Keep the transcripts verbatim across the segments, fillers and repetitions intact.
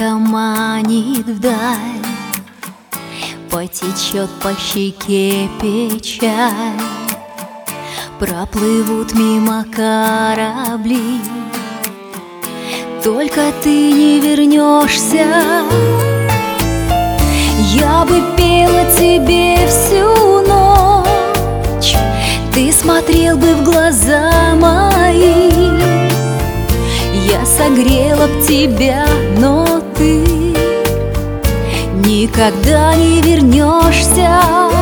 облако манит вдаль, потечет по щеке печаль, проплывут мимо корабли, только ты не вернешься. Я бы пела тебе всю ночь, ты смотрел бы в глаза мои. Я согрела б тебя, но ты никогда не вернешься.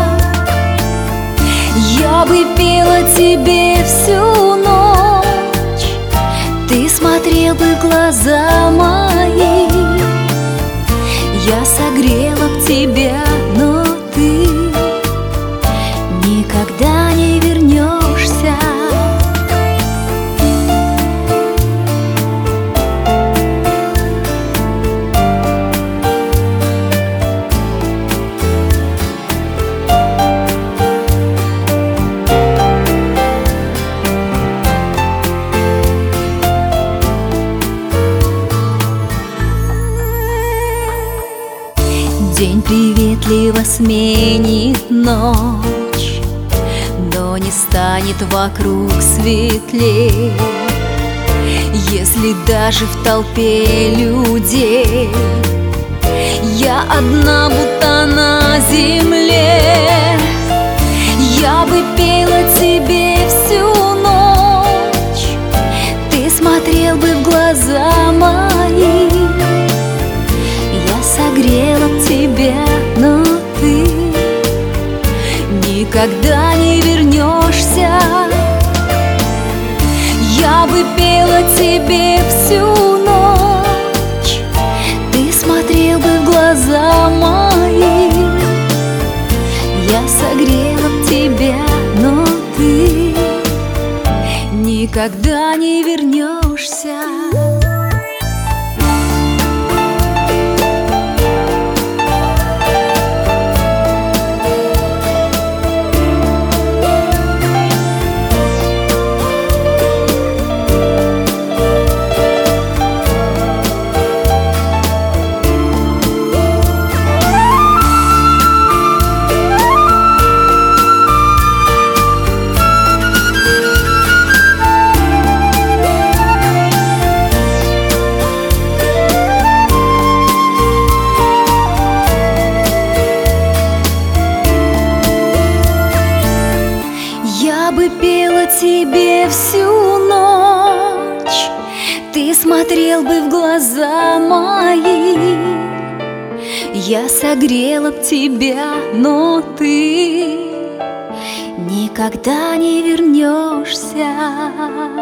Я бы пела тебе всю ночь, ты смотрел бы в глаза мои. Я согрела б тебя, но ты никогда не вернешься. День приветливо сменит ночь, но не станет вокруг светлей, если даже в толпе людей я одна, будто на земле. Я бы пела тебе всю ночь, ты смотрел бы в глаза мои. Я согрела б тебя, но ты никогда не вернешься. Я бы пела тебе всю ночь, ты смотрел бы в глаза мои. Я согрела б тебя, но ты никогда не вернешься. Я бы пела тебе всю ночь, ты смотрел бы в глаза мои. Я согрела б тебя, но ты никогда не вернешься.